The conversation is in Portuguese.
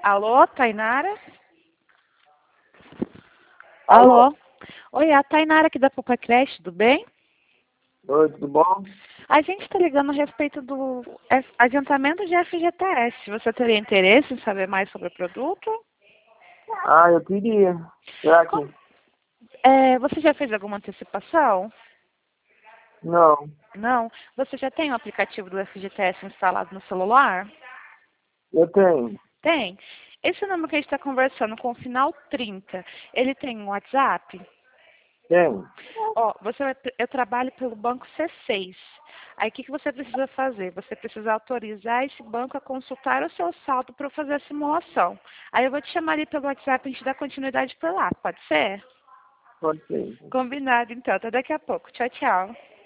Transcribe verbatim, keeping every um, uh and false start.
Alô, Tainara? Alô? Alô? Oi, é a Tainara aqui da Poupa Creche, tudo bem? Oi, tudo bom? A gente está ligando a respeito do F- adiantamento de F G T S. Você teria interesse em saber mais sobre o produto? Ah, eu queria. Será que? Com- é, você já fez alguma antecipação? Não, Não? Você já tem o aplicativo do F G T S instalado no celular? eu tenho. Tem. Esse número que a gente está conversando com o final trinta, ele tem um WhatsApp? Tenho. Ó, você vai, eu trabalho pelo banco C seis. Aí o que, que você precisa fazer? Você precisa autorizar esse banco a consultar o seu saldo para eu fazer a simulação. Aí eu vou te chamar ali pelo WhatsApp e a gente dá continuidade por lá, pode ser? Pode ser. Combinado então, até daqui a pouco. Tchau, tchau.